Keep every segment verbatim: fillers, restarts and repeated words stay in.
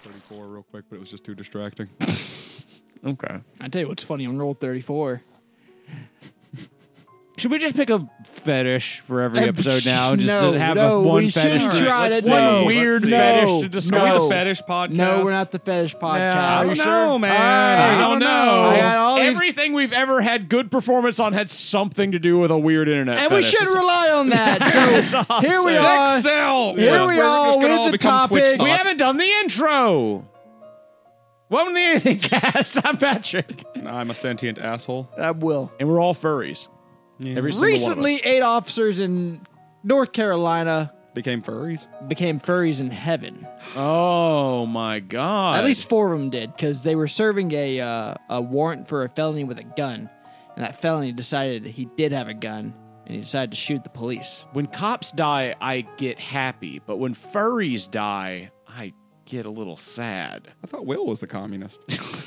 thirty-four real quick, but it was just too distracting. Okay. I tell you what's funny on Roll thirty-four. Should we just pick a fetish for every episode now? Just no, to have no, a one we fetish. shouldn't try let's to. see. One No, weird Let's see. fetish no, to discuss. no. Are we the fetish podcast? No, we're not the fetish podcast. Yeah, I Are don't you know, sure? man. I I don't know. I got all these- Everything we've ever had good performance on had something to do with a weird internet And we fetish. should rely on that. So That's awesome. here we Sex are. Sex sell. Here We're- we we're are just gonna with all the become Twitch topics. We thoughts. haven't done the intro. Welcome to the Anything Cast. I'm Patrick. I'm a sentient asshole. I will. And we're all furries. Every single Recently, one of us. eight officers in North Carolina Became furries. became furries in heaven. Oh, my God. At least four of them did, because they were serving a uh, a warrant for a felony with a gun, and that felony decided he did have a gun, and he decided to shoot the police. When cops die, I get happy. But when furries die, I get a little sad. I thought Will was the communist.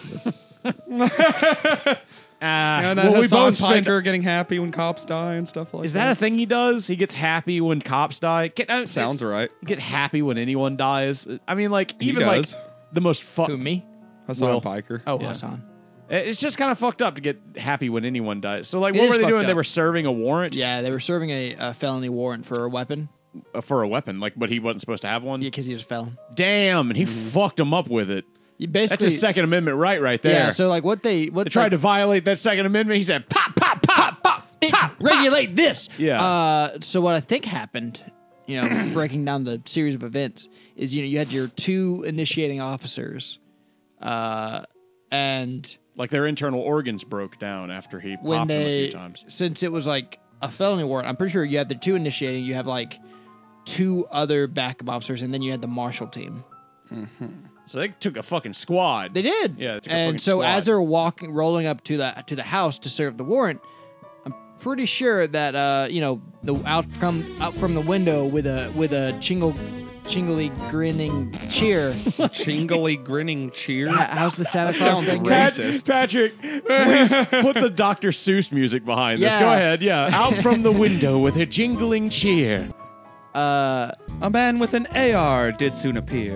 Uh, You know, that well, we Hassan both spend- Piker getting happy when cops die and stuff like Is that. that a thing he does? He gets happy when cops die? Get, uh, Sounds it's- right. Get happy when anyone dies? I mean, like, He even does. like the most Who, fuck. me? Hassan Will. Piker. Oh, Yeah. Hassan. It's just kind of fucked up to get happy when anyone dies. So, like, It what is were they fucked doing? They up. were serving a warrant Yeah, they were serving a, a felony warrant for a weapon. uh, for a weapon, like, but he wasn't supposed to have one. Yeah, because he was a felon. Damn, and he fucked him up with it. You That's basically, a Second Amendment right, right there. Yeah, so like what they what they tried like, to violate that Second Amendment. He said, "Pop, pop, pop, pop, bitch, regulate this. Yeah. Uh, so what I think happened, you know, breaking down the series of events, is you know you had your two initiating officers, uh, and Like their internal organs broke down after he when popped him a they few times. since it was like a felony warrant, I'm pretty sure you had the two initiating. You have like two other backup officers, and then you had the marshal team. So they took a fucking squad. They did. Yeah, they took a fucking and so squad. as they're walking, rolling up to the to the house to serve the warrant, I'm pretty sure that uh, you know the out from out from the window with a with a chingle, chingly grinning cheer. Chingly grinning cheer. H- How's the Santa Claus sounds thing? great. going? Racist. Patrick, please put the Doctor Seuss music behind this. Yeah. Go ahead. Yeah. Out from the window with a jingling cheer. Uh, A man with an A R did soon appear.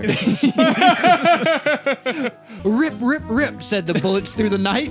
rip, rip, rip! Said the bullets through the night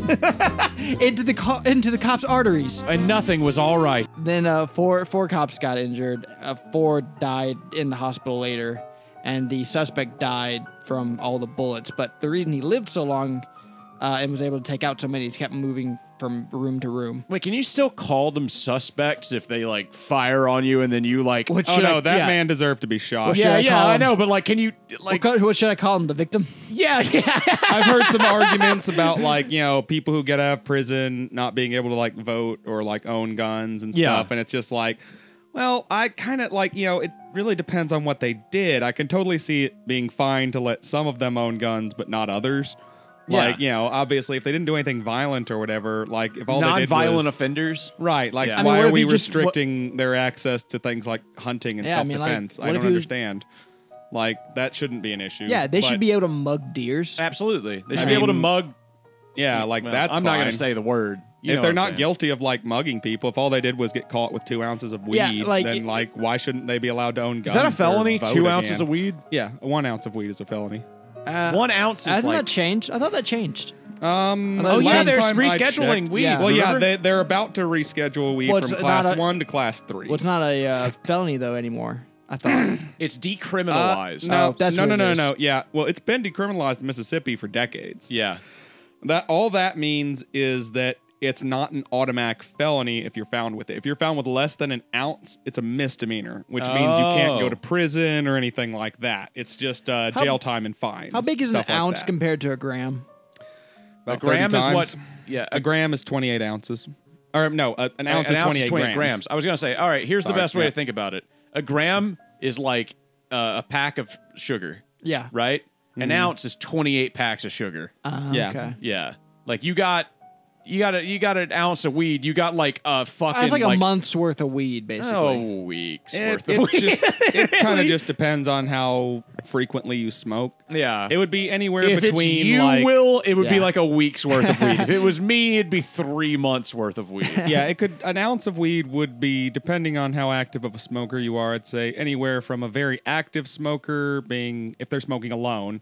into the co- into the cops' arteries. And nothing was all right. Then uh, four four cops got injured. Uh, four died in the hospital later, and the suspect died from all the bullets. But the reason he lived so long uh, and was able to take out so many, he kept moving from room to room. Wait, can you still call them suspects if they like fire on you and then you like? What Oh should no, I- that yeah. man deserved to be shot. What should yeah, I yeah, call I him? know, but like, can you What, like? co- what should I call him? The victim? Yeah, yeah. I've heard some arguments about like, you know, people who get out of prison not being able to like vote or like own guns and Yeah. stuff. And it's just like, well, I kind of like, you know, it really depends on what they did. I can totally see it being fine to let some of them own guns, but not others. Like, Yeah. you know, obviously if they didn't do anything violent or whatever, like if all they did Non-violent was... offenders. Right, like Yeah. I mean, why what are if we he just- restricting their access to things like hunting and Yeah, I mean, like, self-defense? I, what if don't he was- understand. Like, that shouldn't be an issue. Yeah, they but- should be able to mug deers. Absolutely, they I should be able to mean, mug. Yeah, like well, that's I'm not going fine. to say the word. You know if what they're I'm not saying. guilty of like mugging people, if all they did was get caught with two ounces of weed, Yeah, like, then it- like why shouldn't they be allowed to own guns? Is that a or felony? vote Two ounces again? of weed. Yeah, one ounce of weed is a felony. Uh, One ounce is Hasn't like. that changed? I thought that changed. Um, Oh, oh yeah, last they're time I rescheduling checked- weed. Yeah. Well, yeah, remember? they they're about to reschedule weed Well, it's from class not a- one to class three. Well, it's not a uh, felony though anymore. I thought. it's Uh, decriminalized. no, Oh, that's no, what no, it no, is. no. Yeah, well, it's been decriminalized in Mississippi for decades. Yeah. That all that means is that it's not an automatic felony if you're found with it. If you're found with less than an ounce, it's a misdemeanor, which means you can't go Oh. to prison or anything like that. It's just uh, How- jail time and fines. How big is an stuff like ounce that. compared to a gram? About A gram thirty is times. what? Yeah, A gram is twenty-eight ounces. Or no, a, an ounce is twenty-eight grams. I was going to say, all right, here's Sorry, the best way yeah. to think about it. A gram is like uh, a pack of sugar, Yeah. right? An ounce is twenty-eight packs of sugar. Uh, Yeah. Okay. Yeah. Like you got you got a you got an ounce of weed, you got like a fucking That's like a month's worth of weed, basically. Oh, weeks It, worth it of weed. just, it kind of just depends on how frequently you smoke. yeah. It would be anywhere if between it's you, like Will, it would be Yeah. like a week's worth of weed. If it was me, it'd be three months worth of weed. yeah, it could an ounce of weed would be, depending on how active of a smoker you are, I'd say anywhere from a very active smoker being, if they're smoking alone,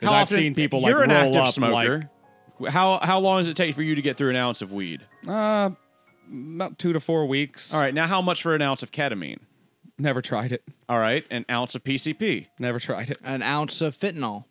Because How I've often- seen people like You're an roll active up smoker. How how long does it take for you to get through an ounce of weed? like uh, about two to four weeks. All right, now how much for an ounce of ketamine? Never tried it. All right, an ounce of P C P, Never tried it. An ounce of fentanyl.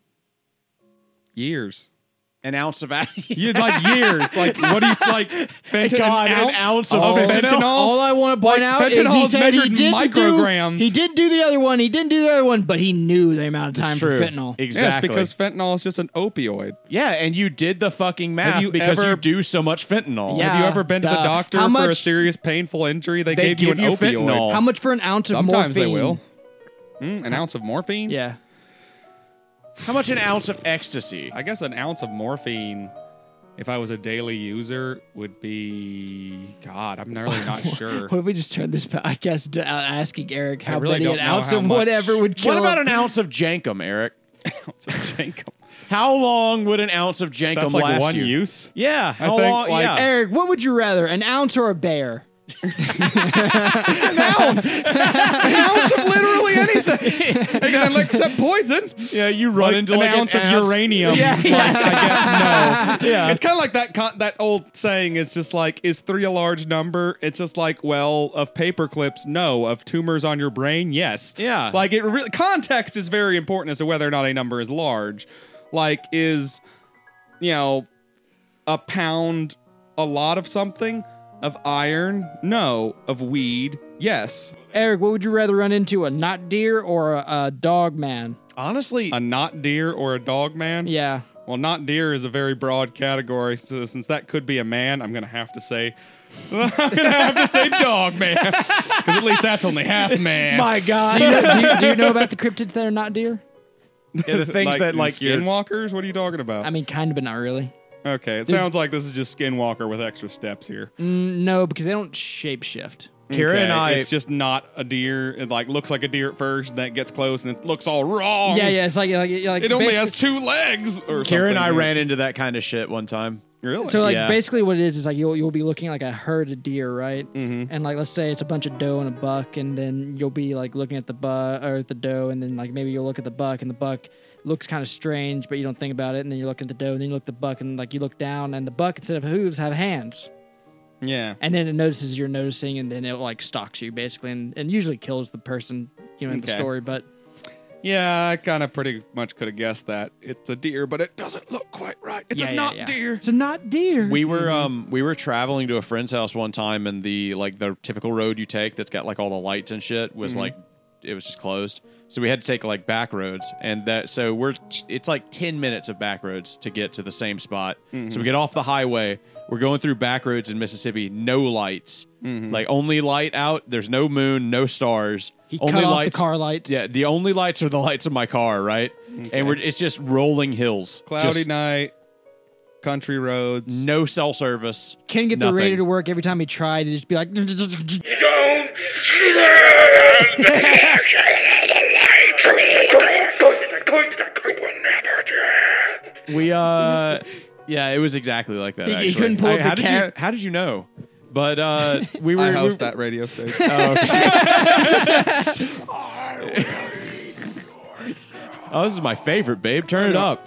Years. an ounce of You like years. Like what do you like? Fentanyl, God, an, an ounce ounce of of fentanyl? fentanyl. All I want to point Like, out is fentanyl he is said he measured in didn't micrograms. do. He didn't do the other one. He didn't do the other one, but he knew the amount of time It's for true. fentanyl. Exactly. Yes, because fentanyl is just an opioid. yeah, and you did the fucking math you because ever- you do so much fentanyl. Yeah. Have you ever been to the duh. doctor How for a much- serious painful injury? They, They gave you an give you opioid. fentanyl. How much for an ounce of Sometimes morphine? they will. Mm, an ounce of morphine? Yeah. How much an ounce of ecstasy? I guess an ounce of morphine, if I was a daily user, would be God. I'm really not sure. What if we just turn this podcast to uh, asking Eric how really many don't an know ounce how of much- whatever would kill What about him? an ounce of jankum, Eric? ounce of jankum. How long would an ounce of jankum That's like last one you? use. Yeah, how think, long? like, yeah. Eric, what would you rather, an ounce or a bear? An ounce. An ounce of literally anything. Again, except poison. Yeah, you run Like into an like ounce an of ounce. uranium. Yeah, Like, I guess no. Yeah. It's kind of like that con- that old saying is just like, is three a large number? It's just like, well, of paper clips, no. Of tumors on your brain, yes. Yeah. Like it really, context is very important as to whether or not a number is large. Like, is, you know, a pound a lot of something? Of iron? No. Of weed? Yes. Eric, what would you rather run into, a not deer or a, a dog man? Honestly, A not deer or a dog man? Yeah. Well, not deer is a very broad category, so since that could be a man, I'm going to have to say, I'm going to have to say dog man, because at least that's only half man. my God. Do you, know, do, you, do you know about the cryptids that are not deer? Yeah, the things that like your skinwalkers. What are you talking about? I mean, kind of, but not really. Okay, it sounds like this is just skinwalker with extra steps here. Mm, no, because they don't shapeshift. Kira Okay, and I. it's just not a deer. It like looks like a deer at first, then it gets close and it looks all wrong. Yeah, yeah, it's like like, like It only basically- has two legs. Or Kira and I something. ran into that kind of shit one time. Really? So like Yeah. basically what it is is like you'll you'll be looking at like a herd of deer, right? Mhm. And like let's say it's a bunch of doe and a buck, and then you'll be like looking at the buck or the doe, and then like maybe you'll look at the buck, and the buck looks kind of strange, but you don't think about it, and then you look at the doe, and then you look at the buck, and like you look down, and the buck instead of hooves have hands, yeah. and then it notices you're noticing, and then it like stalks you basically, and, and usually kills the person, you know, in the Okay. story, but. Yeah, I kind of pretty much could have guessed that. It's a deer, but it doesn't look quite right. It's Yeah, a yeah, not yeah. deer. It's a not deer. We were um we were traveling to a friend's house one time, and the like the typical road you take that's got like all the lights and shit was like it was just closed. So we had to take like back roads, and that so we're it's like ten minutes of back roads to get to the same spot. So we get off the highway. We're going through back roads in Mississippi, no lights, like only light out. There's no moon, no stars. he only cut off lights. the car lights. Yeah, the only lights are the lights of my car, right? And we're it's just rolling hills, Cloudy Just night, country roads. no cell service. Couldn't get the Nothing. radio to work every time he tried. He'd just be like, Don't stand the light. We uh, yeah, it was exactly like that. He- he actually. couldn't pull I- up the how did you car- How did you know? But uh, we were I we host were- that radio station. Oh, this is my favorite, babe. Turn it up.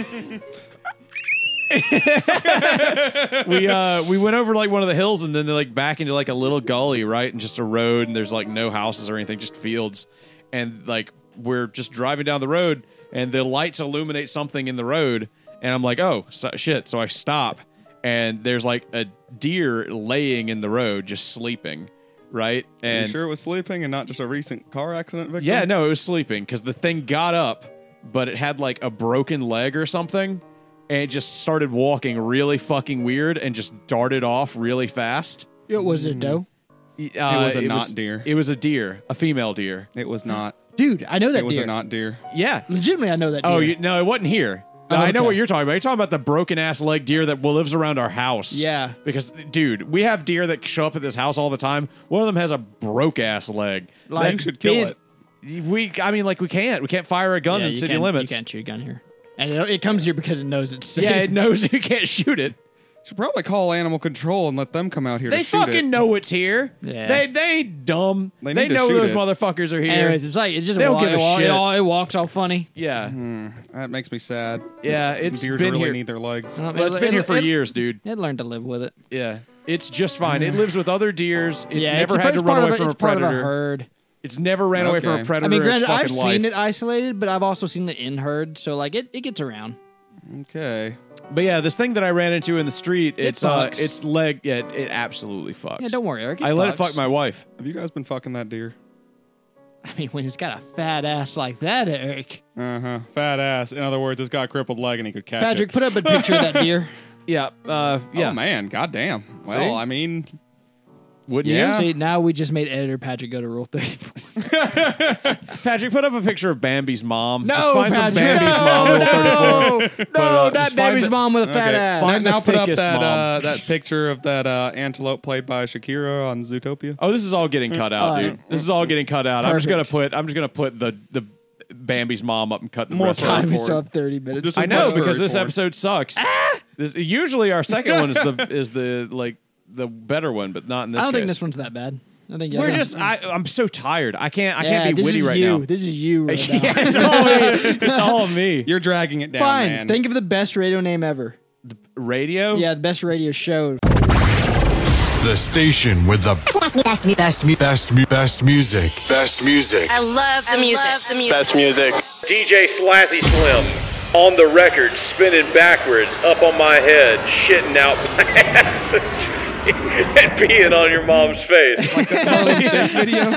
we uh we went over like one of the hills and then like back into like a little gully, right? And just a road, and there's like no houses or anything, just fields. And like we're just driving down the road, and the lights illuminate something in the road, and I'm like, oh so, shit! So I stop, and there's like a deer laying in the road, just sleeping, right? Are you And sure it was sleeping and not just a recent car accident victim? yeah, no, it was sleeping because the thing got up, but it had like a broken leg or something, and it just started walking really fucking weird and just darted off really fast. it was a doe. Uh, It was a not deer. It was a deer, a female deer. It was not. Dude, I know that It was deer. a not deer. Yeah. Legitimately, I know that deer. Oh, you, no, it wasn't here. Oh, I know okay. what you're talking about. You're talking about the broken ass leg deer that lives around our house. Yeah. Because, dude, we have deer that show up at this house all the time. One of them has a broke ass leg. Like, You should kill being- it. We, I mean, like we can't. We can't fire a gun Yeah, in you city can't- limits. You can't shoot a gun here. And it, it comes here because it knows it's safe. Yeah, it knows you can't shoot it. Should probably call animal control and let them come out here They to shoot fucking it. know it's here. Yeah. They they ain't dumb. They They, need to know shoot those it. motherfuckers are here. Anyways, it's like it just They don't wa- give a it, wa- shit. It, all, it walks all funny. yeah, That makes me sad. yeah. It's Deers been really here. need their legs. I don't- Well, it's it- been it- here for it- years, dude. It learned to live with it. Yeah, it's just fine. It lives with other deers. It's yeah, never it's, had to it's run part away of a, from it's a part of a predator. herd. It's never ran away from Okay. a predator. I mean, in its granted, I've fucking seen life. it isolated, but I've also seen it in herd, so like it, it gets around. Okay. But yeah, this thing that I ran into in the street, It it's uh, fucks. it's leg. Yeah, it absolutely fucks. Yeah, don't worry, Eric. It I let it fucks. fuck my wife. Have you guys been fucking that deer? I mean, when it's got a fat ass like that, Eric. Uh huh. Fat ass. In other words, it's got a crippled leg and he could catch Patrick, it. put up a picture of that deer. Yeah, uh, yeah. Oh man, goddamn. Well, See? I mean, Wouldn't Yeah. you? See, now we just made editor Patrick go to Rule thirty-four. Patrick, put up a picture of Bambi's mom. No, just find some Patrick, Bambi's no, mom. Rule no, thirty-four. no, uh, not just find Bambi's the- mom with a fat okay. ass. Find now the put up thickest that mom. uh, that picture of that uh, antelope played by Shakira on Zootopia. Oh, this is all getting cut out, All right. dude. This is all getting cut out. I'm just gonna Perfect. put. I'm just gonna put the the Bambi's mom up and cut the More rest of Time it. is up thirty minutes. This I is know much because very this porn. episode sucks. This, usually our second one is the is the like the better one, but not in this I don't think case. this one's that bad. I think We're yeah, just. I, I'm so tired. I can't. I yeah, can't be this witty is right you. now. This is you right now. Yeah, it's all me. It's all me. You're dragging it down, Fine. man. Think of the best radio name ever. Radio. Yeah, the best radio show. The station with the best, best, best, best, best, best music. Best music. I love the music. Love the music. Best music. D J Slazzy Slim on the record, spinning backwards up on my head, shitting out my ass and peeing on your mom's face. Harlem Shake video.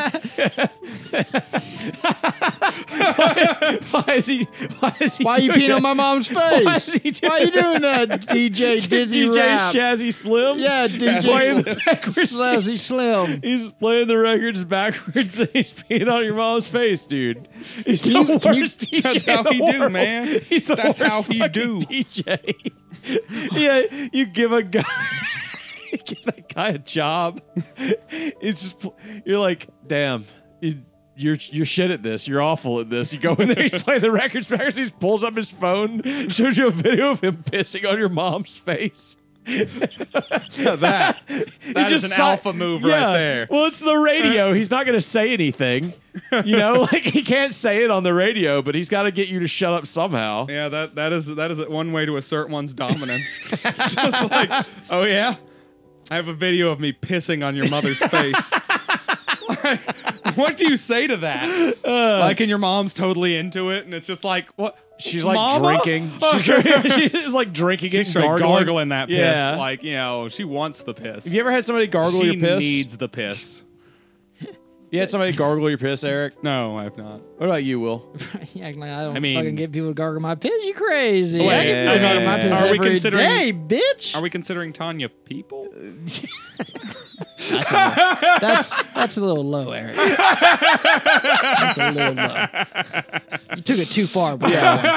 Why is he? Why is he? Why are you doing peeing that? on my mom's Why is face? he doing Why are you doing that, D J Dizzy D J Rap? Shazzy Slim? Yeah, D J playing the backwards. Slazzy Slim. He's playing the records backwards and he's peeing on your mom's face, dude. He's Can the you- can you- worst D J That's how in the he do, world. man. He's the That's worst how he fucking do. D J. Yeah, you give a guy, you give that guy a job. It's just you're like, damn, you, you're you're shit at this. You're awful at this. You go in there, he's playing the records backwards. He pulls up his phone, shows you a video of him pissing on your mom's face. that that is an si- alpha move Yeah. right there. Well, it's the radio. He's not going to say anything. You know, like he can't say it on the radio, but he's got to get you to shut up somehow. Yeah, that that is that is one way to assert one's dominance. It's just like, oh yeah, I have a video of me pissing on your mother's face. Like, what do you say to that? like, and your mom's totally into it, and it's just like, what? She's like Mama? drinking. She's, she's like drinking it, She's straight gargling. gargling that piss. Yeah. Like, you know, she wants the piss. Have you ever had somebody gargle she your piss? needs the piss. You had somebody gargle your piss, Eric? No, I have not. What about you, Will? You act like I don't I mean- fucking get people to gargle my piss. You crazy? Wait, I get people to gargle my piss are we every considering- day, bitch. Are we considering Tanya people? That's a, little, that's that's a little low, Eric. That's a little low. You took it too far, bro.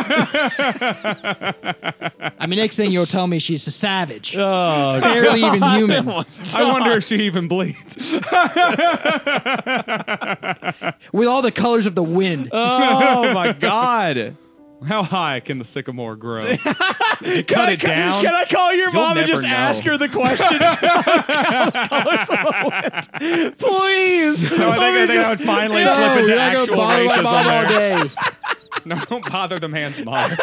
I mean, next thing you'll tell me she's a savage, Oh, barely even human, I wonder if she even bleeds. with all the colors of the wind. oh my God. How high can the sycamore grow? If you cut it down. Can I call your You'll mom and never just know. ask her the questions? Colors of the wind. Please. No, I think, I think I would finally No, slip into you're not gonna actual bother my racism mom all there. day. No, don't bother the man's mother.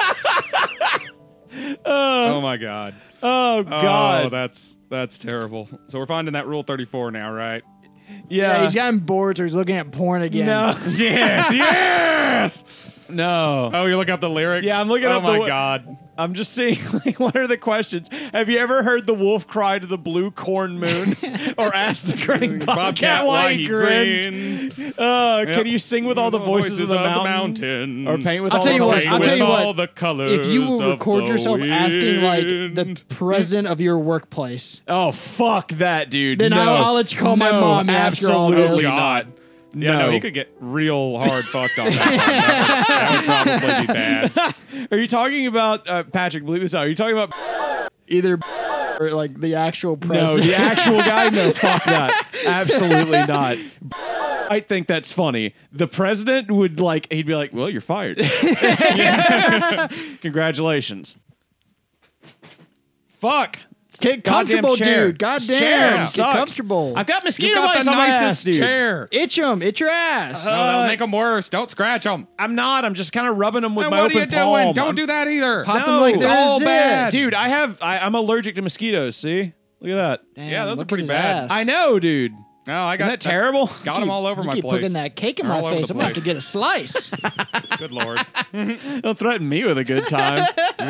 oh my god. Oh Oh, God. that's that's terrible. So we're finding that Rule thirty-four now, right? Yeah, yeah. he's gotten bored, so he's looking at porn again. No. Yes, yes. No. Oh, you look up the lyrics. Yeah, I'm looking oh up my the- god. I'm just seeing, like, what are the questions? Have you ever heard the wolf cry to the blue corn moon? Or ask the grinning bobcat why he grinned? grins. Uh, Yep. Can you sing with all the voices, of the mountain? mountain. Or paint with I'll all tell the you what, language? I'll tell you With what, all the colors If you will of record the yourself asking like the wind. president of your workplace, Oh, fuck that, dude. then no. I'll, I'll let you call my No, mom after all absolutely this. not. Yeah, no. No. he could get real hard fucked on that. That would probably be bad. Are you talking about, uh, Patrick, believe this out, are you talking about, Either or like the actual no, president. the actual guy? No, fuck that. Absolutely not. I think that's funny. The president would like, he'd be like, well, you're fired. Congratulations. Fuck. Get comfortable, chair. dude. This Goddamn. chair Get sucks. comfortable. I've got mosquito You got bites the on my ass, nicest dude. chair. Itch them. Itch your ass. No, that'll make them worse. Don't scratch them. I'm not. I'm just kind of rubbing them with And my what are open you doing? palm. Don't I'm- do that either. Pop No, them like it's they're all zit. bad. Dude, I have. I, I'm allergic to mosquitoes. See, look at that. Damn, Yeah, those are look at pretty his bad. ass. I know, dude. No, I got Isn't that terrible? Got them all over you my keep place. putting that cake in They're my all over face. the I'm gonna have to place. get a slice. Good lord. Don't threaten me with a good time.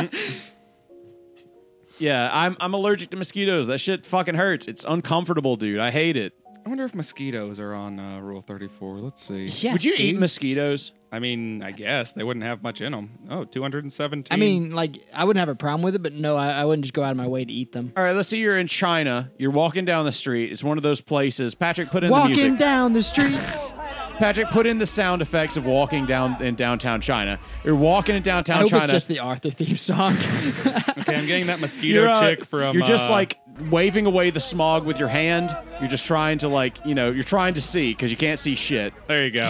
Yeah, I'm I'm allergic to mosquitoes. That shit fucking hurts. It's uncomfortable, dude. I hate it. I wonder if mosquitoes are on uh, Rule thirty-four. Let's see. Yes, Would you eat dude. mosquitoes? I mean, I guess they wouldn't have much in them. Oh, two hundred seventeen. I mean, like, I wouldn't have a problem with it, but no, I, I wouldn't just go out of my way to eat them. All right, let's say you're in China. You're walking down the street. It's one of those places. Patrick, put in the Walking music. down the street. Patrick, put in the sound effects of walking down in downtown China. You're walking in I downtown hope China. it's just the Arthur theme song. okay, I'm getting that mosquito you're, uh, chick from. You're just uh, like waving away the smog with your hand. You're just trying to like, you know, you're trying to see because you can't see shit. There you go.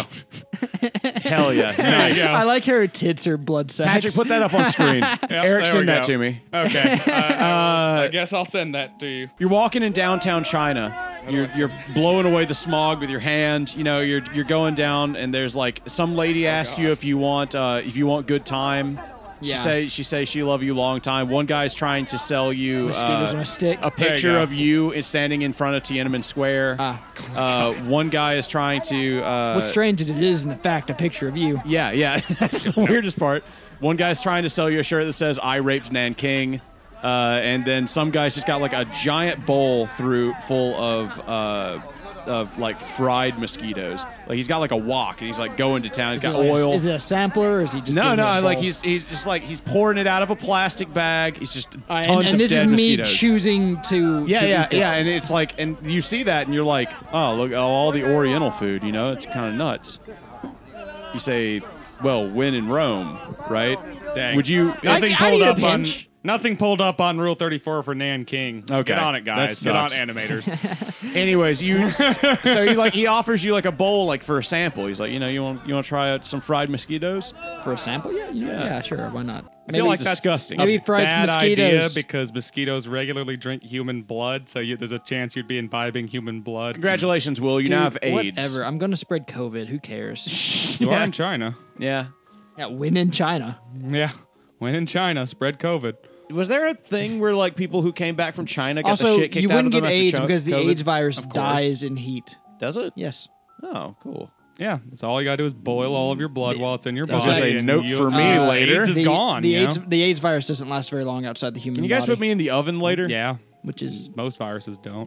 Hell yeah, nice. go. I like her tits are blood sacks. Patrick, put that up on screen. Eric, there we send that go. to me. Okay. Uh, I, will- I guess I'll send that to you. You're walking in downtown China. You're you're blowing away the smog with your hand. You know, you're you're going down, and there's like some lady asks you if you want uh, if you want good time. Yeah. She say she say she love you long time. One guy's trying to sell you Mosquitoes uh, on a stick. a picture go. of you in- standing in front of Tiananmen Square. Ah. Uh, one guy is trying to. Uh, What's strange is it is, in fact, a picture of you. yeah, yeah. That's the weirdest part. One guy's trying to sell you a shirt that says "I raped Nanking," uh, and then some guy's just got like a giant bowl through full of uh, of like fried mosquitoes. Like he's got like a wok, and he's like going to town. He's Is got it like a- oil. is it a sampler, or is he just no, giving no. you a Like bowl? he's he's just like he's pouring it out of a plastic bag. He's just Uh, tons and, and of this dead is me mosquitoes. choosing to. Yeah, to yeah, eat this. yeah, and it's like, and you see that, and you're like, oh, look, oh, all the Oriental food, you know, it's kind of nuts. You say, well, when in Rome, right? Dang. Would you? Nothing I pulled need a up on. pinch. Nothing pulled up on Rule thirty-four for Nan King. Okay. Get on it, guys. That Get on sucks. animators. Anyways, you so he like he offers you like a bowl like for a sample. He's like, you know, you want you want to try out some fried mosquitoes? For a sample, yeah, you know, Yeah. yeah, sure, why not? I feel like that's disgusting. Maybe a fried bad mosquitoes. idea because mosquitoes regularly drink human blood, so you, there's a chance you'd be imbibing human blood. Congratulations, Will. You Dude, now have AIDS. Whatever. I'm gonna spread COVID. Who cares? You Yeah. are in China. Yeah. yeah, win in China. Yeah. When in China, spread COVID. Was there a thing where like people who came back from China got the Also, shit kicked you out of wouldn't them get after AIDS cho- because the COVID? AIDS virus Of course. dies in heat. Does it? Yes. Oh, cool. Yeah, it's all you gotta do is boil all of your blood while it's in your I was body. gonna say, and note you- for me uh, later. AIDS is the, gone. The you AIDS, know? the AIDS virus doesn't last very long outside the human Can you guys body, put me in the oven later? Yeah, which is most viruses don't.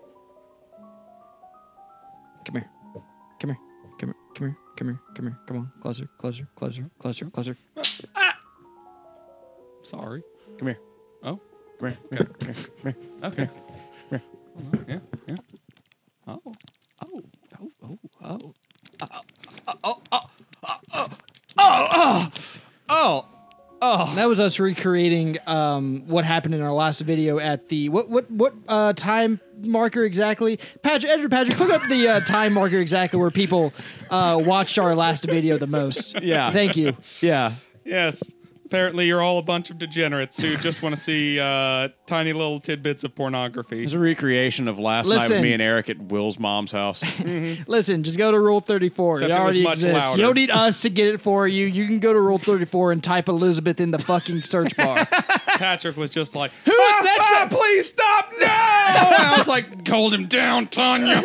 come here, come here, come here, come here, come here, come here, come on, closer, closer, closer, closer, closer. Sorry. Come here. Oh, Come here. Come here. Come here. okay. Come Yeah, yeah. Oh, Oh, oh, oh, oh. oh, oh. That was us recreating um, what happened in our last video at the what what what uh, time marker exactly? Patrick, Edward Patrick, look up the uh, time marker exactly where people uh, watched our last video the most. Yeah. Thank you. Yeah. Yes. Apparently, you're all a bunch of degenerates who just want to see uh, tiny little tidbits of pornography. It's a recreation of last night with Listen. me and Eric at Will's mom's house. Listen, just go to Rule thirty-four. Except it it was already much exists. louder. You don't need us to get it for you. You can go to Rule thirty-four and type Elizabeth in the fucking search bar. Patrick was just like, "Who is that? Please stop! No!" And I was like, "Hold him down, Tanya."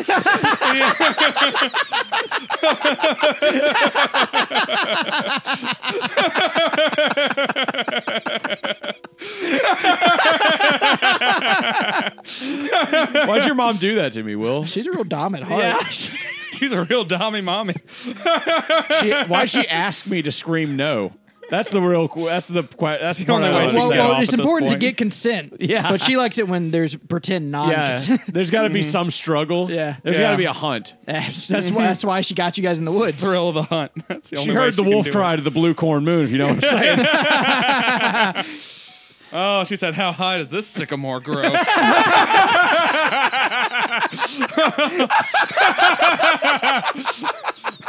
Why'd your mom do that to me, Will? She's a real dom at heart. She's a real dommy mommy. She, why'd she ask me to scream no? That's the real. qu- That's the. que- That's the the only part I way don't she's Well, get understand. well, off it's at this important to point. get consent. Yeah. But she likes it when there's pretend non-consent. Yeah, there's got to be some struggle. Yeah. there's Yeah. got to be a hunt. that's that's why, that's why she got you guys in the woods. Thrill of the hunt. That's the She only way heard the can wolf do cry it. to the blue corn moon. If you know what I'm saying. Oh, she said, "How high does this sycamore grow?"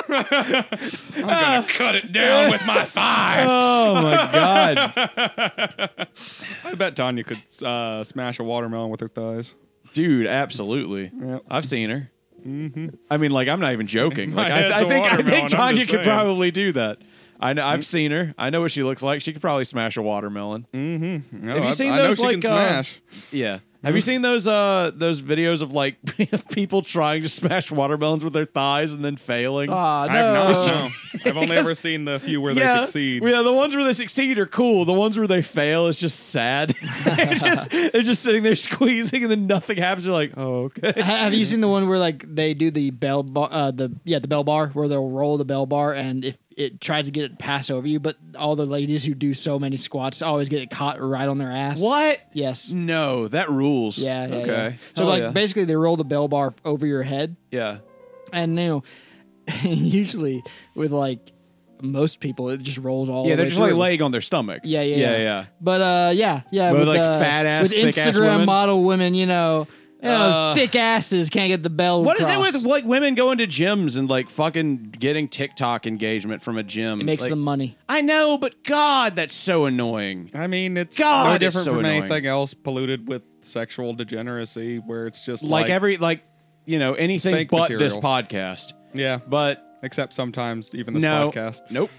I'm gonna cut it down with my thighs. Oh my god, I bet Tanya could uh, smash a watermelon with her thighs. dude! Absolutely. Yep. I've seen her. Mm-hmm. I mean, like, I'm not even joking. My Like, head's I, I a think I watermelon, think I'm Tanya just could saying. probably do that. I know. I've seen her. I know what she looks like. She could probably smash a watermelon. Mm-hmm. No, Have you I, seen I those, know she like, can uh, smash. Yeah. Have you seen those uh those videos of like people trying to smash watermelons with their thighs and then failing? Aw, I have no. not. No. I've only ever seen the few where yeah, they succeed. Yeah, the ones where they succeed are cool. The ones where they fail is just sad. they're, just, they're just sitting there squeezing and then nothing happens. You're like, oh, okay. Ha- Have you seen the one where like they do the bell bar, uh, the yeah the bell bar where they'll roll the bell bar and if it tries to get it pass over you, but all the ladies who do so many squats always get it caught right on their ass. What? Yes. No, that rules. Yeah. yeah Okay. yeah. So Hell like yeah. basically they roll the bell bar over your head, Yeah. and you know, usually with like most people it just rolls all. Yeah, the they're way just like through. laying on their stomach. Yeah, yeah, yeah, yeah. yeah. But uh, yeah, yeah, With, with like, uh, fat-ass, with thick-ass Instagram women? model women, you know, you know Uh, thick asses can't get the bell. What is it across. with like women going to gyms and like fucking getting TikTok engagement from a gym? It makes Like, them money. I know, but God, that's so annoying. I mean, it's God, no it's different so from annoying. anything else polluted with sexual degeneracy, where it's just Like, like, every like you know anything Spank but this material. podcast. yeah. But Except sometimes even this no, podcast. nope,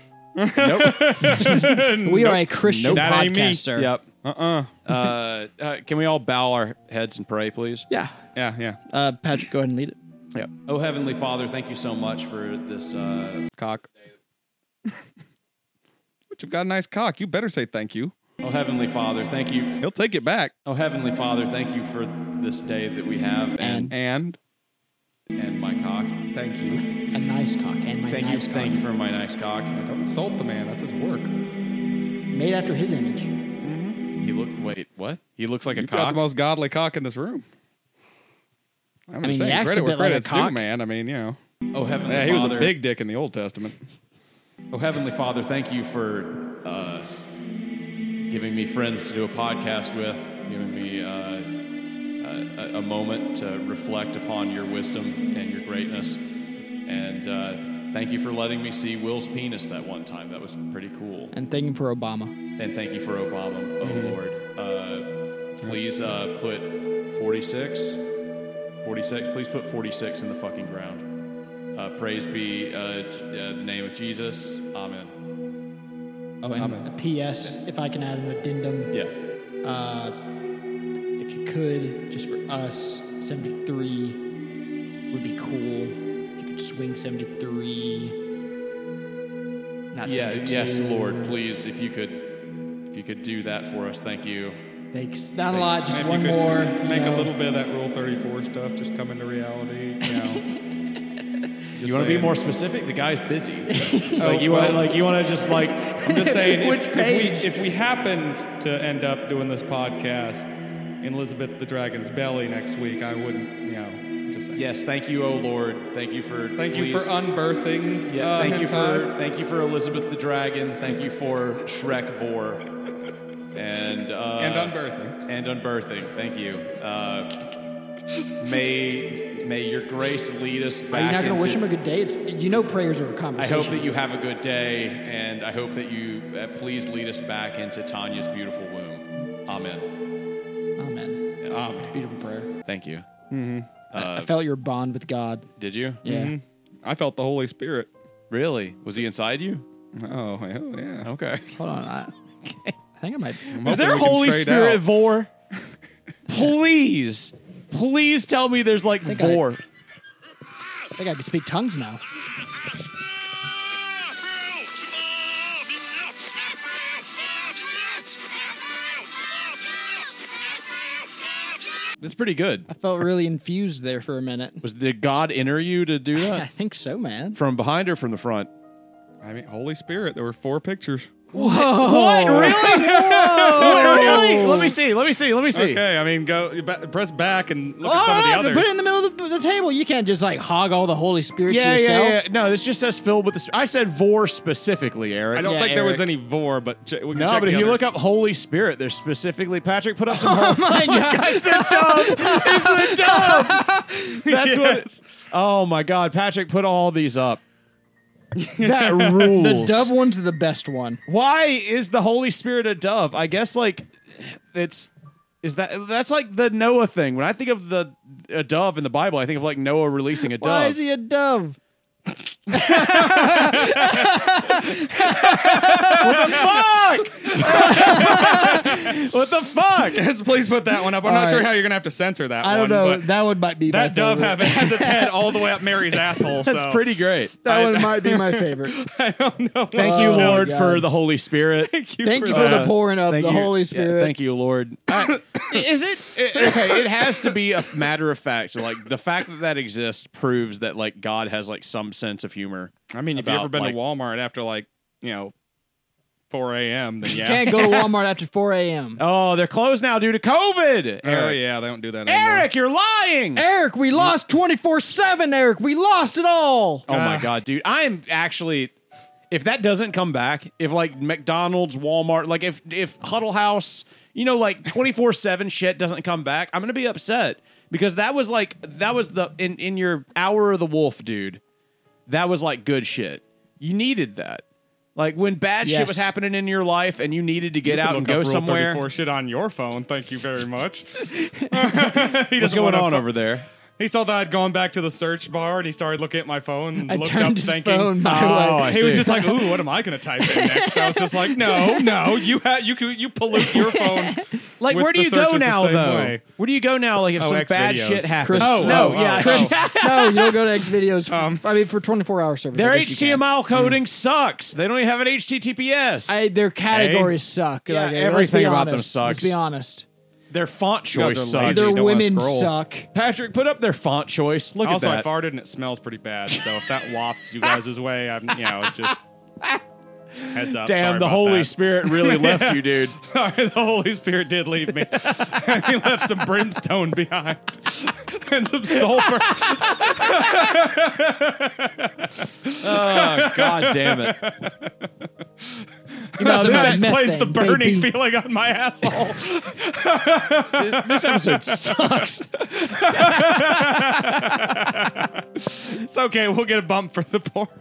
nope. We are a Christian Nope. That ain't me. podcast, sir. Yep. Uh-uh. Uh, uh, can we all bow our heads and pray, please? Yeah. Yeah, yeah. Uh, Patrick, go ahead and lead it. Yep. Oh, Heavenly Father, thank you so much for this. Uh, Cock. But you've got a nice cock. You better say thank you. oh, Heavenly Father, thank you. He'll take it back. Oh, Heavenly Father, thank you for this day that we have, and And and my cock. thank you. A nice cock and my Thank nice you, cock. thank you for my nice cock. Don't insult the man. That's his work. Made after his image. He look. Wait, what? He looks like a You've got cock. the most godly cock in this room. I'm I mean, just he saying, acts credit a where bit like a credit's due, cock. man. I mean, you know. Oh, Heavenly Yeah, he was Father. a big dick in the Old Testament. Oh, Heavenly Father, thank you for uh, giving me friends to do a podcast with, giving me uh, a, a moment to reflect upon your wisdom and your greatness. And uh, thank you for letting me see Will's penis that one time. That was pretty cool. And thank him for Obama. And thank you for Obama, oh Lord. Uh, please uh, put forty-six, forty-six, please put forty-six in the fucking ground. Uh, praise be uh, J- uh, the name of Jesus. Amen. Oh, and Amen. a P S, if I can add an addendum. Yeah. Uh, if you could, just for us, seventy-three would be cool. If you could swing seventy-three. Not Yeah, seventy-two. yes, Lord, please, if you could if you could do that for us, thank you. Thanks. Not a lot, just Maybe one you could more. Make you know. a little bit of that Rule thirty-four stuff just come into reality. You know. You want to be saying. more specific? The guy's busy. Oh, like you want well. like you want to just like I'm just saying, Which if, page? If, we, if we happened to end up doing this podcast in Elizabeth the Dragon's belly next week, I wouldn't, you know, just saying. Yes, thank you, oh Lord. Thank you for Thank you for please- unbirthing. Yeah, uh, thank you for hentai. thank you for Elizabeth the Dragon. Thank you for Shrek Vor, and uh, And unbirthing. and unbirthing. Thank you. Uh, may may your grace lead us back. Are you not going to into, wish him a good day? It's, you know prayers are a I conversation. hope that you have a good day, and I hope that you uh, please lead us back into Tanya's beautiful womb. Amen. Amen. Um, Beautiful prayer. Thank you. I felt your bond with God. Did you? Yeah. I felt the Holy Spirit. Really? Was he inside you? Oh, hell yeah. Okay. Hold on. I, I think I might. I'm Is hoping there we can Holy trade Spirit out. Vor? Please, please tell me there's like think I- Vor. I think I can speak tongues now. That's pretty good. I felt really infused there for a minute. Was did God enter you to do I that think so, man. from behind or from the front? I mean, Holy Spirit. There were four pictures. What? Really? Whoa! Really? Let me see. Let me see. Let me see. Okay, I mean, go ba- press back and look Oh, at some of the no, others. put it in the middle of the, the table. You can't just like hog all the Holy Spirit Yeah, to yeah, yourself. yeah. No, this just says filled with the. Sp- I said Vor specifically, Eric. I don't Yeah, think there was Eric. any vor, but ch- we can No, check but the if you others. look up Holy Spirit, there's specifically Patrick put up some. Oh my God. It's the dub. It's the dub. That's Yes. what. Oh my God, Patrick put all these up. That rules. The dove one's the best one. Why is the Holy Spirit a dove? I guess like it's is that that's like the Noah thing. When I think of the a dove in the Bible, I think of like Noah releasing a dove. Why is he a dove? Fuck! What the fuck? Yes, please put that one up. I'm All not right. sure how you're gonna have to censor that I one. don't know. But That one might be that my dove favorite. have, has its head all the way up Mary's asshole. That's so. pretty great. That I- one might be my favorite. I don't know. Thank Oh you, my Lord, God. for the Holy Spirit. Thank you Thank for you that. for the pouring of Thank the you. Holy Yeah, Spirit. thank you, Lord. I- is it, it? Okay, it has to be a matter of fact. Like the fact that that exists proves that like God has like some sense of humor. I mean, if about, you've ever been like- to Walmart after like, you know, four a.m., then You yeah. can't go to Walmart after four a.m. Oh, they're closed now due to COVID. Oh, Eric. yeah, they don't do that anymore. Eric, you're lying. Eric, we lost twenty-four seven, Eric. We lost it all. Oh my Ah. god, dude! I am actually. If that doesn't come back, if like McDonald's, Walmart, like if if Huddle House, you know, like twenty-four seven shit doesn't come back, I'm gonna be upset because that was like that was the in in your hour of the wolf, dude. That was like good shit. You needed that. Like when bad shit Yes. was happening in your life and you needed to get You out can and look go up Rule somewhere. thirty-four shit on your phone. Thank you very much. he What's doesn't going wanna on fu- over there? He saw that I'd gone back to the search bar and he started looking at my phone and I looked turned up his thinking. phone my Oh, way. I He was see. just like, "Ooh, what am I going to type in next?" I was just like, "No, no, you ha- you you pollute your phone." Like, with where do the you go searches the now, same though? way. Where do you go now? Like, if Oh, some X bad videos. shit happens? Chris- oh, Oh, no, oh, yeah. oh. No, you don't go to X videos. Um, I mean, for twenty-four hour service. Their I guess you H T can. M L coding sucks. They don't even have an H T T P S. I, their categories suck. Yeah, Like, let's everything be about them honest. sucks. Let's be honest. Their font You guys choice are sucks. lazy. Their don't wanna women scroll. suck. Patrick, put up their font choice. Look Also, at I that. farted and it smells pretty bad. So if that wafts you guys' way, I'm you know just heads up. Damn, Sorry the about Holy that. Spirit really left you, dude. Sorry, the Holy Spirit did leave me. He left some brimstone behind and some sulfur. Oh, god damn it. You know, This this explains the burning baby. feeling on my asshole. This episode sucks. It's okay. We'll get a bump for the porn.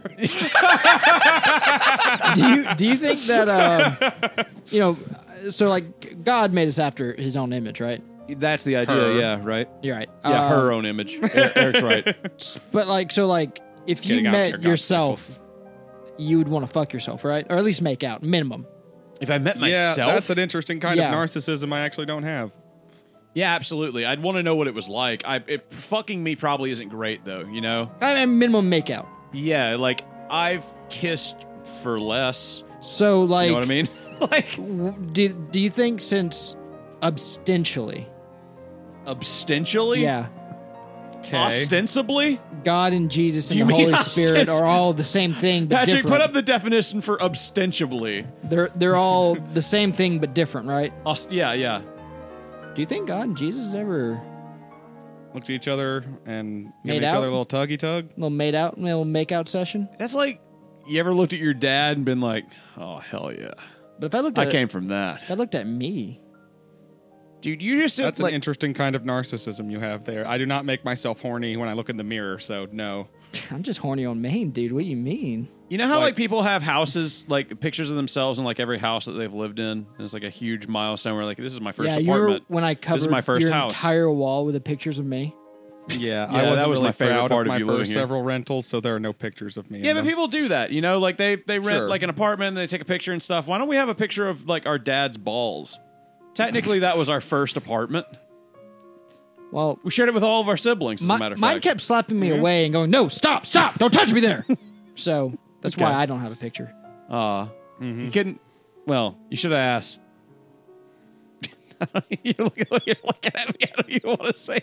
do you do you think that um, you know? So like, God made us after His own image, right? That's the idea, Her. yeah, right? You're right. Yeah, Uh, her own image. Er- Eric's right. But like, so like, if you Getting out met there, God, yourself, pencils. you would want to fuck yourself, right? Or at least make out, minimum. If I met Yeah, myself, that's an interesting kind Yeah. of narcissism I actually don't have. yeah, absolutely. I'd want to know what it was like. I it, fucking me probably isn't great though, you know? I mean, minimum make out. Yeah, like I've kissed for less. So like, You know what I mean? like w- do do you think since abstentially, abstentially? yeah, Ostensibly? God and Jesus Do and the you mean Holy Spirit ostens- are all the same thing, but Patrick, different. put up the definition for ostensibly. They're they're all the same thing but different, right? Ost- yeah, yeah. Do you think God and Jesus ever Looked at each other and Made gave each out? other a little tuggy tug. little made out, little make out session? That's like, you ever looked at your dad and been like, oh, hell yeah. But if I looked I at came from that. if I looked at me, Dude, you just That's like, an interesting kind of narcissism you have there. I do not make myself horny when I look in the mirror, so no. I'm just horny on Maine, dude. What do you mean? you know how like, like- people have houses, like pictures of themselves in like every house that they've lived in? And it's like a huge milestone where like, this is my first yeah, you remember apartment. when I covered my first your house. entire wall with the pictures of me? Yeah, I I that wasn't was really my favorite proud part of of my you living first here. several rentals, so there are no pictures of me. Yeah, in but them. people do that, you know, like they they rent Sure. like an apartment, and they take a picture and stuff. Why don't we have a picture of like our dad's balls? Technically, that was our first apartment. Well, We shared it with all of our siblings. As my, a matter of mine fact, kept slapping me away and going, "No, stop, stop! Don't touch me there." So that's Okay. why I don't have a picture. Aw, you couldn't. Well, you should have asked. you're, looking, you're looking at me. I don't even want to say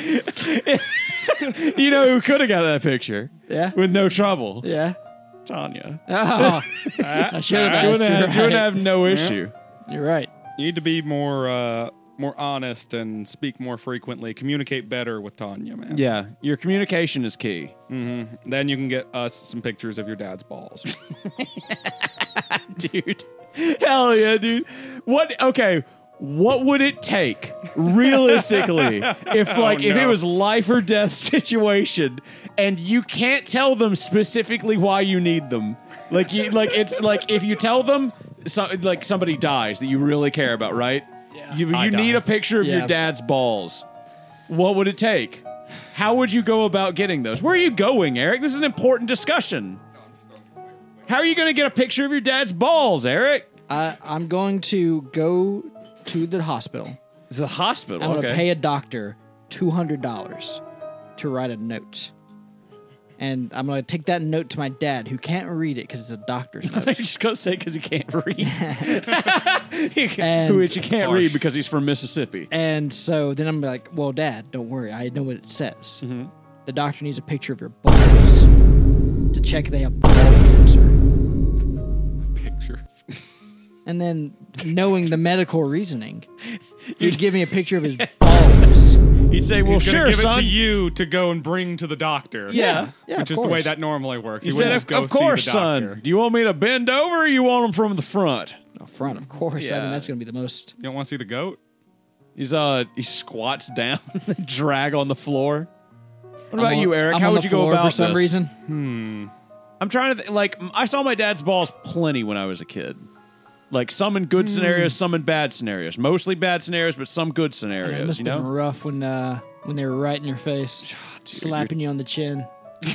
it. You know who could have got that picture Yeah, with no trouble? yeah. Tanya. Oh, I should have You asked. would You're have, you would right. have no issue. You're right. You need to be more uh, more honest and speak more frequently. Communicate better with Tanya, man. Yeah, your communication is key. Then you can get us some pictures of your dad's balls. Dude. Hell yeah, dude. What? Okay. what would it take realistically if like Oh, if it no. was life or death situation and you can't tell them specifically why you need them? Like you like it's like if you tell them so, like somebody dies that you really care about, right? Yeah. You, I you need die. a picture of Yeah. your dad's balls. What would it take? How would you go about getting those? Where are you going, Eric? This is an important discussion. How are you going to get a picture of your dad's balls, Eric? I, I'm going to go to the hospital. It's a hospital. I'm going to okay. pay a doctor two hundred dollars to write a note. And I'm going to take that note to my dad, who can't read it because it's a doctor's I note. was just going to say because he can't read. He can- And- Who he can't harsh. read because he's from Mississippi. And so then I'm like, well, Dad, don't worry. I know what it says. Mm-hmm. The doctor needs a picture of your balls to check they have ball cancer. Picture. And then, knowing the medical reasoning, he'd give me a picture of his balls. He'd say, well, He's gonna sure, give son. it to you to go and bring to the doctor. Yeah. Yeah, Which of is the way course. that normally works. He He said, wouldn't of, just go of course, see the doctor. son. Do you want me to bend over or you want them from the front? Up front, of course. I Yeah. mean, that's going to be the most. You don't want to see the goat? He's uh he squats down, drag on the floor. What about I'm on- you, Eric? I'm How on would the you go floor about for some this? reason? I'm trying to th- like I saw my dad's balls plenty when I was a kid. Like some in good scenarios, some in bad scenarios. Mostly bad scenarios, but some good It scenarios. must You have know, been rough when uh, when they were right in your face, slapping you on the chin.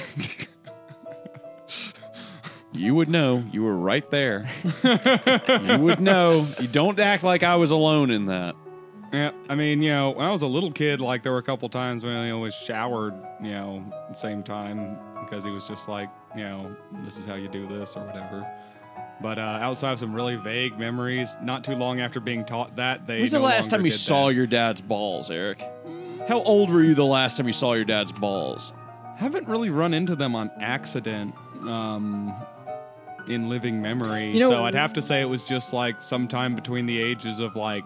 you would know. You were right there. You would know. You don't act like I was alone in that. Yeah, I mean, you know, when I was a little kid, like there were a couple times when I always showered, you know, at the same time because he was just like, you know, this is how you do this or whatever. But uh, outside of some really vague memories, not too long after being taught that, they. When's the no last longer time you did saw that. your dad's balls, Eric? How old were you the last time you saw your dad's balls? Haven't really run into them on accident um, in living memory. You know- so I'd have to say it was just like sometime between the ages of like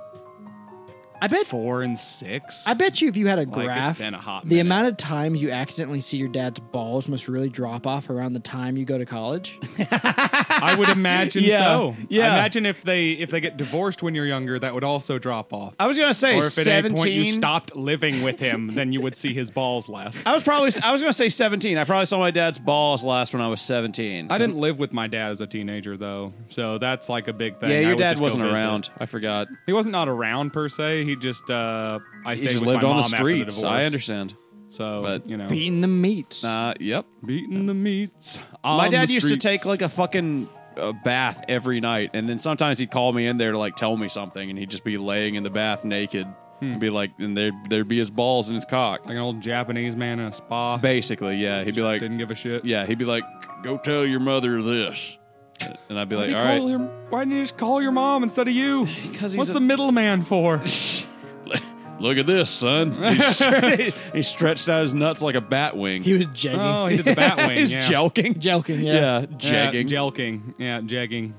I bet. four and six. I bet you, if you had a Like, it's graph, been a hot the minute. amount of times you accidentally see your dad's balls must really drop off around the time you go to college. I would imagine Yeah, so. yeah. I imagine if they if they get divorced when you're younger, that would also drop off. I was gonna say Or if at any point you seventeen. stopped living with him, then you would see his balls less. I was probably I was gonna say seventeen. I probably saw my dad's balls last when I was seventeen. I didn't live with my dad as a teenager though, so that's like a big thing. Yeah, I your would dad just go wasn't visit. around. I forgot. He wasn't not around per se. He just uh, I He stayed just with lived my on the mom after streets. divorce. I understand. So, But- you know, Beating the meats. Uh, yep. beating the meats. My on dad the used streets. to take like a fucking uh, bath every night, and then sometimes he'd call me in there to like tell me something, and he'd just be laying in the bath naked, and be like, and there there'd be his balls and his cock. like an old Japanese man in a spa. Basically, yeah. He'd be like, Didn't give a shit. yeah, he'd be like, go tell your mother this, and I'd be Why like, did all you call right. your- why didn't you just call your mom instead of you? Because he's What's a- the middleman for? Look at this, son. He, stre- he stretched out his nuts like a bat wing. He was jegging. Oh, he did the bat wing. He's yeah. jelking. Jelking, Yeah, yeah. jegging. Yeah, jelking. Yeah, jegging.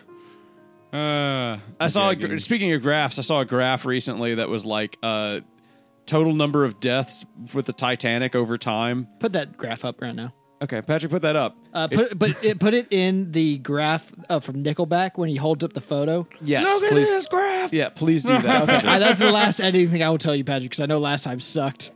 uh, I saw. A, jegging. gra- speaking of graphs, I saw a graph recently that was like uh, total number of deaths with the Titanic over time. Put that graph up right now. Okay, Patrick, put that up. Uh, put, but it, put it in the graph uh, from Nickelback when he holds up the photo. Yes, Look at please. this graph. Yeah, please do that. Okay, uh, that's the last editing thing I will tell you, Patrick, because I know last time sucked.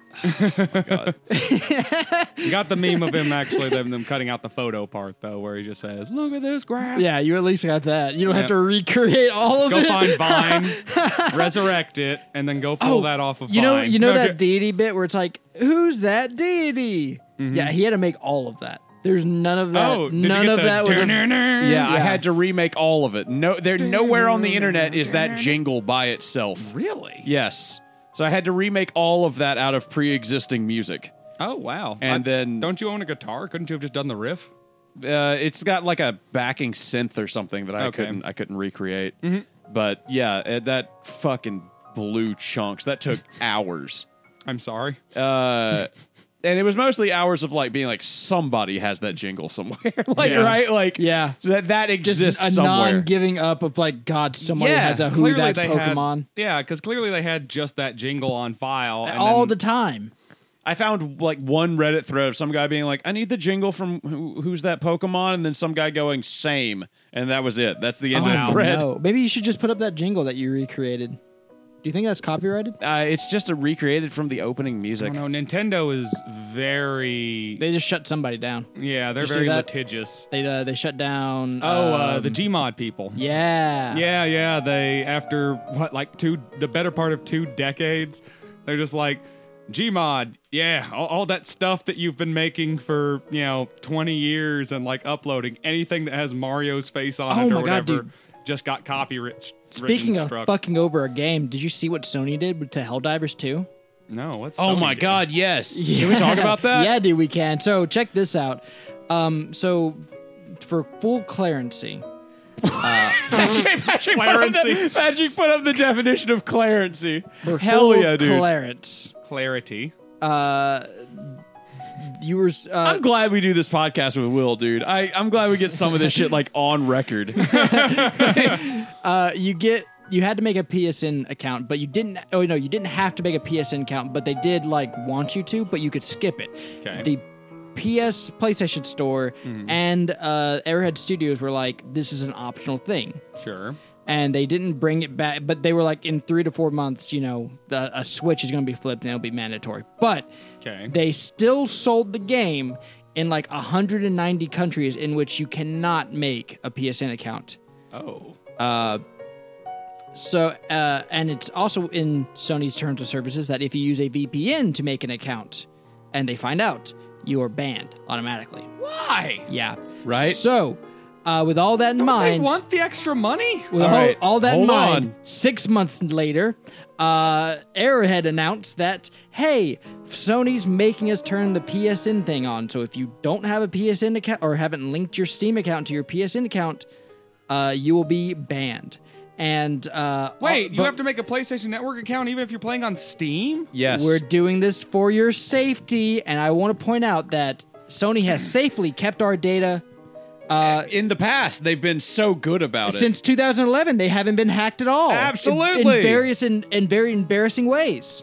You got the meme of him actually them, them cutting out the photo part though, where he just says, "Look at this graph." Yeah, you at least got that. You don't have Yeah. to recreate all of Go it. find Vine, resurrect it, and then go pull Oh, that off of you know, Vine. you know Okay. that deity bit where it's like, "Who's that deity?" Yeah, he had to make all of that. There's none of that. Oh, did you none get of the that was. A, Yeah, I Yeah. had to remake all of it. No, there nowhere on the internet is that jingle by itself. Really? Yes, so I had to remake all of that out of pre-existing music. Oh wow. And I- then- don't you own a guitar? Couldn't you have just done the riff? Uh, it's got like a backing synth or something that I Okay. couldn't I couldn't recreate. But yeah, uh, that fucking blew chunks. That took hours. I'm sorry. Uh, and it was mostly hours of like being like somebody has that jingle somewhere, like Yeah. right, like Yeah. that that just exists a somewhere. non-giving up of like, God, somebody Yeah, has a who clearly that's they Pokemon Had, yeah, because clearly they had just that jingle on file. And all then, the time. I found like one Reddit thread of some guy being like, "I need the jingle from who, who's that Pokemon," and then some guy going, "Same," and that was it. That's the end Oh, of the thread. no. Maybe you should just put up that jingle that you recreated. Do you think that's copyrighted? Uh, it's just a recreated from the opening music. No, Nintendo is very. They just shut somebody down. Yeah, they're Did you see very that? litigious. They uh, they shut down. Oh, uh, um, the Gmod people. Yeah. Yeah, yeah. They after what, like two, the better part of two decades, they're just like, Gmod, yeah, all, all that stuff that you've been making for you know twenty years and like uploading anything that has Mario's face on Oh it or my God, whatever, dude. just got copyright. Speaking of struck. fucking over a game, did you see what Sony did to Helldivers two? No, what's Oh Sony my doing? God, yes. Can we talk about that? Yeah, dude, we can. So check this out. Um, so for full clearancy, Patrick, Patrick, put up the, Clarency. Patrick put up the definition of clarency. for Hell full yeah, dude. clearance, Clarity. uh, you were uh, I'm glad we do this podcast with Will, dude. I, I'm glad we get some of this shit like on record. uh, you get you had to make a P S N account, but you didn't. Oh no, you didn't have to make a P S N account, but they did like want you to, but you could skip it. Okay. The P S PlayStation Store and uh, Airhead Studios were like, this is an optional thing. Sure. And they didn't bring it back, but they were like, in three to four months, you know, the, a Switch is going to be flipped and it'll be mandatory. But Okay. they still sold the game in like one hundred ninety countries in which you cannot make a P S N account. Oh. Uh, so, uh, and it's also in Sony's terms of services that if you use a V P N to make an account and they find out, you are banned automatically. Why? Yeah. Right? So, uh, with all that in Don't mind, they want the extra money? with All all, right, all that in hold mind, on. six months later, uh, Arrowhead announced that, hey, Sony's making us turn the P S N thing on. So if you don't have a P S N account or haven't linked your Steam account to your P S N account, uh, you will be banned. And uh, Wait, all- you but have to make a PlayStation Network account even if you're playing on Steam? Yes. We're doing this for your safety, and I want to point out that Sony has safely kept our data. Uh, in the past, they've been so good about it. Since two thousand eleven, they haven't been hacked at all. In- Absolutely. In, various and in, very embarrassing ways.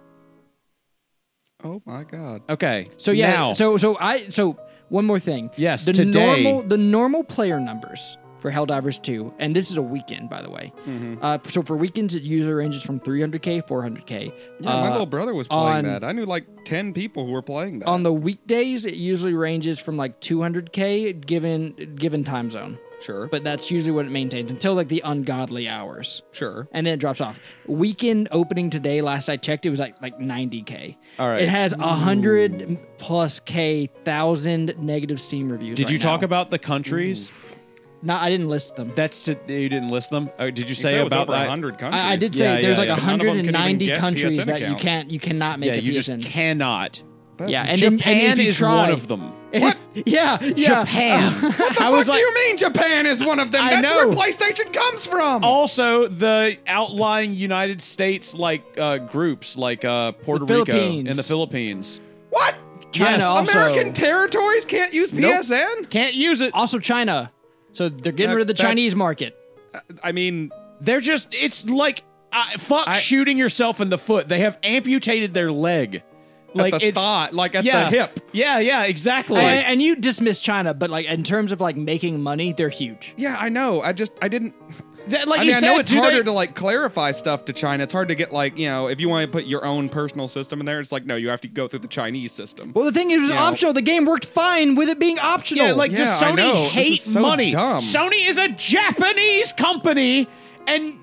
Oh my god. Okay. So yeah, Now, so so I so one more thing. Yes, the today- normal the normal player numbers for Helldivers two, and this is a weekend, by the way. Mm-hmm. Uh, so for weekends, it usually ranges from three hundred K, four hundred K. Yeah, uh, my little brother was playing on- that. I knew like ten people who were playing that. On the weekdays, it usually ranges from like two hundred K given given time zone. Sure. But that's usually what it maintains until like the ungodly hours. Sure. And then it drops off. Weekend opening today, last I checked, it was like like ninety K. All right. It has one hundred plus K thousand negative Steam reviews. did right you talk now. about the countries? No, I didn't list them. That's to, you didn't list them. Oh, did you He say said it was about over that? one hundred countries. I, I did say Yeah, there's yeah, like yeah. None of them one hundred ninety can even get countries P S N that you accounts. can't you cannot make Yeah, a you P S just N. cannot. Yeah, and then, and Japan if you is try, one of them. What? Yeah, yeah. Japan. What the I fuck was do like- you mean Japan is one of them? I That's know. where PlayStation comes from. Also, the outlying United States like uh, groups, like uh, Puerto The Rico Philippines. and the Philippines. What? China Yes. also. American territories can't use P S N? Can't use it. Also China. So they're getting That- rid of the that's- Chinese market. I mean, They're just. It's like uh, fuck I- shooting yourself in the foot. They have amputated their leg. Like at the it's thigh, like at yeah, the hip. Yeah, yeah, exactly. and, and you dismiss China, but like in terms of like making money, they're huge. Yeah, I know. I just I didn't. That- like I you mean, I said, know it's do harder they- to like clarify stuff to China. It's hard to get like you know if you want to put your own personal system in there. It's like no, you have to go through the Chinese system. Well, the thing is, it was You know. optional. The game worked fine with it being optional. Yeah, like does Yeah, I Sony know. This hate is so money? dumb. Sony is a Japanese company, and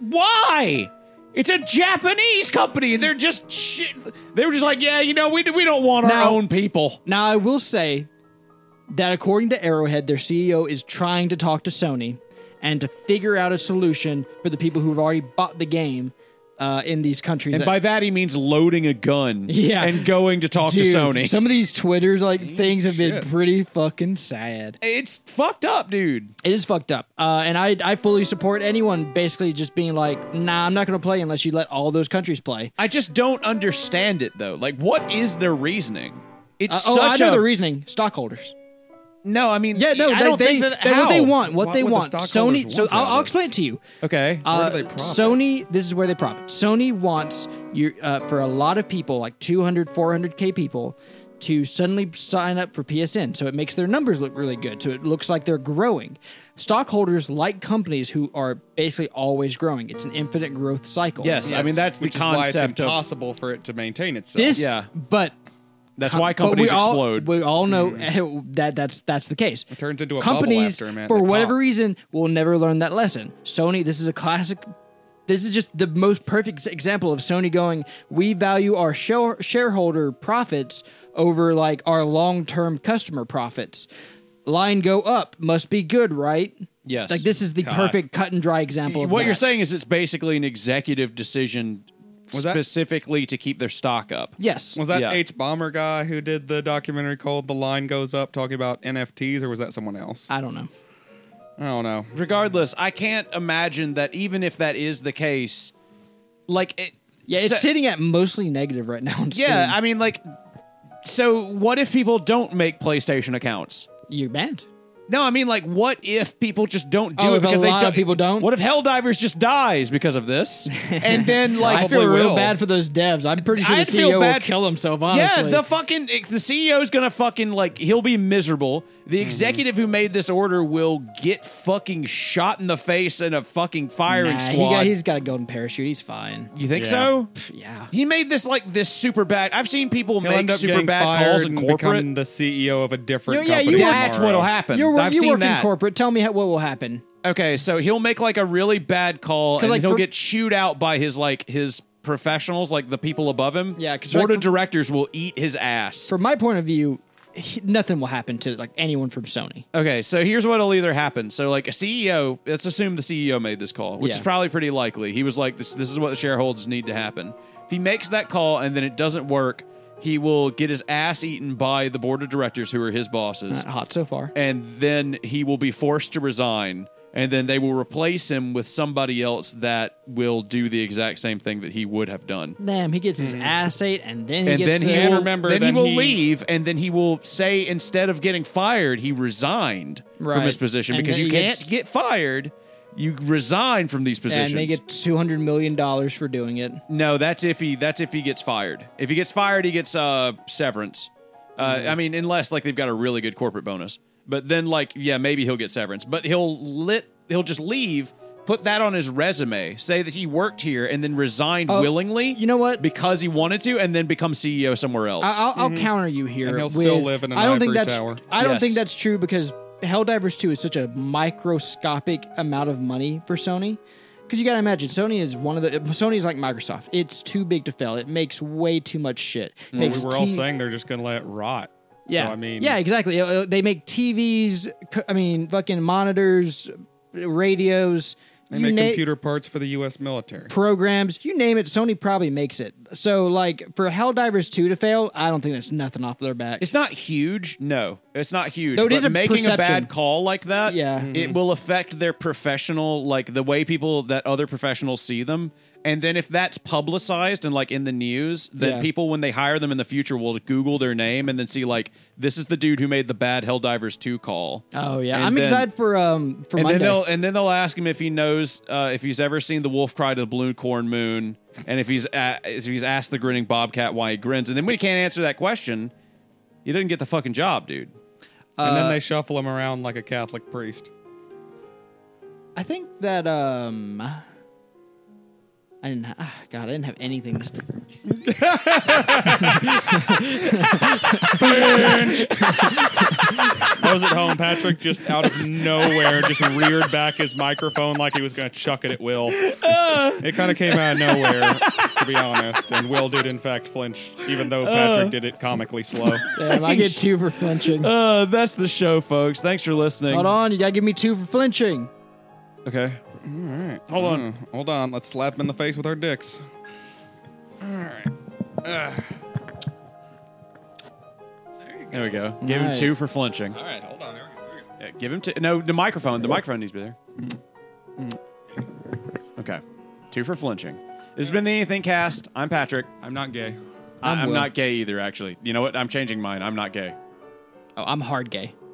why? It's a Japanese company. They're just shit. They were just like, yeah, you know, we we don't want Now- our own people. Now, I will say that according to Arrowhead, their C E O is trying to talk to Sony and to figure out a solution for the people who've already bought the game uh, in these countries. And that- by that he means loading a gun, Yeah. and going to talk Dude, to Sony. Some of these Twitter like things have been shit. pretty fucking sad. It's fucked up, dude. It is fucked up, uh, and I I fully support anyone basically just being like, nah, I'm not going to play unless you let all those countries play. I just don't understand it though. Like, what is their reasoning? It's Uh, oh, I such know a the reasoning. Stockholders. no. I mean, Yeah, no, I they, don't they, think that they- how? what they want, what What they would the want. stockholders Sony. So want I'll, out of I'll this? explain it to you. Okay, Uh, do they profit? Sony, this is where they profit. Sony wants you uh, for a lot of people, like two hundred, four hundred K people, to suddenly sign up for P S N. So it makes their numbers look really good. So it looks like they're growing. stockholders like companies who are basically always growing. It's an infinite growth cycle. Yes, I mean that's the which is why it's concept of impossible for it to maintain itself. This, Yeah. but that's com- why but companies we all- explode. We all know that that's that's the case. It turns into a companies, bubble after a minute for to whatever pop. reason, will never learn that lesson. Sony, this is a classic. This is just the most perfect example of Sony going, we value our share- shareholder profits over like our long-term customer profits. Line go up, must be good, right? Yes. Like this is the God. perfect cut and dry example of What that. you're saying is it's basically an executive decision Was that- specifically to keep their stock up. Yes. Was that Yeah. H. Bomber guy who did the documentary called The Line Goes Up talking about N F Ts, or was that someone else? I don't know. I don't know. Regardless, I can't imagine that even if that is the case, like it, Yeah, it's so- sitting at mostly negative right now. On yeah, Steam. I mean, like, so what if people don't make PlayStation accounts? You're banned. No, I mean, like, what if people just don't do Oh, it if a because they lot don't? of people don't? What if Helldivers just dies because of this? And then, like, I feel Probably real will. bad for those devs. I'm pretty sure I'd the feel C E O will bad- kill himself. Honestly, yeah, the fucking the C E O is gonna fucking like he'll be miserable. The executive who made this order will get fucking shot in the face in a fucking firing Nah, squad. he got, he's got a golden parachute. He's fine. you think Yeah. so? Yeah. He made this like this super bad. I've seen people He'll make end up super getting bad fired calls in and corporate. become the C E O of a different You- yeah, company. you- That's tomorrow. what'll happen. You're, I've you seen work that. in corporate. Tell me how, what will happen. Okay, so he'll make like a really bad call, and like, he'll for- get chewed out by his like his professionals, like the people above him. Yeah, 'cause, board like, of for- directors will eat his ass. From my point of view, he, nothing will happen to like anyone from Sony. Okay, so here's what'll either happen. So, like a C E O, let's assume the C E O made this call, which Yeah. is probably pretty likely. He was like, "This, this is what the shareholders need to happen." If he makes that call and then it doesn't work, he will get his ass eaten by the board of directors, who are his bosses, Not hot so far. and then he will be forced to resign. And then they will replace him with somebody else that will do the exact same thing that he would have done. Damn, he gets his ass ate, and then he And gets then he to- And will remember, then, then he will he- leave, and then he will say instead of getting fired, he resigned from Right. his position And because then you he can't gets- get fired. You resign from these positions. and they get two hundred million dollars for doing it. no, that's if he that's if he gets fired. If he gets fired, he gets uh, severance. Uh, Mm-hmm. I mean, unless like they've got a really good corporate bonus. But then like yeah, maybe he'll get severance. But he'll lit he'll just leave. Put that on his resume. Say that he worked here and then resigned Oh, willingly. you know what? Because he wanted to, and then become C E O somewhere else. I- I'll, I'll counter you here. And he'll with- still live in an I don't think ivory that's. tower. I don't Yes. think that's true because Helldivers two is such a microscopic amount of money for Sony. Because you got to imagine, Sony is one of the. Sony is like Microsoft. It's too big to fail. It makes way too much shit. It Well, makes we were all T- saying they're just going to let it rot. Yeah, So, I mean, yeah, exactly. Uh, uh, They make T Vs. c- I mean, fucking monitors, radios. they you make na- computer parts for the U S military. programs, you name it, Sony probably makes it. So, like, for Helldivers two to fail, I don't think that's nothing off their back. It's not huge. No, it's not huge. Though it but is a making a perception. bad call like that, Yeah. it will affect their professional, like the way people that other professionals see them. And then if that's publicized and like in the news, then Yeah. people when they hire them in the future will Google their name and then see like this is the dude who made the bad Helldivers two call. oh yeah, And I'm then- excited for um for And Monday. then they'll and then they'll ask him if he knows uh, if he's ever seen the wolf cry to the blue corn moon, and if he's a if he's asked the grinning bobcat why he grins. And then when he can't answer that question, he doesn't get the fucking job, dude. and Uh, then they shuffle him around like a Catholic priest. I think that um. I didn't. Ha- ah, God, I didn't have anything. To Those at home, Patrick just out of nowhere just reared back his microphone like he was going to chuck it at Will. It kind of came out of nowhere, to be honest. And Will did, in fact, flinch, even though Patrick did it comically slow. Damn, I get two for flinching. Uh, that's the show, folks. Thanks for listening. Hold on, you gotta give me two for flinching. Okay. Hold on. Hold on. Let's slap him in the face with our dicks. There we go. Give him Nice. two for flinching. All right, hold on. There we go. Yeah, give him two. No, the microphone. The microphone needs to be there. Okay. Two for flinching. This has been the Anything Cast. I'm Patrick. I'm not gay. I- I'm I'm Will. not gay either, actually. You know what? I'm changing mine. I'm not gay. Oh, I'm hard gay.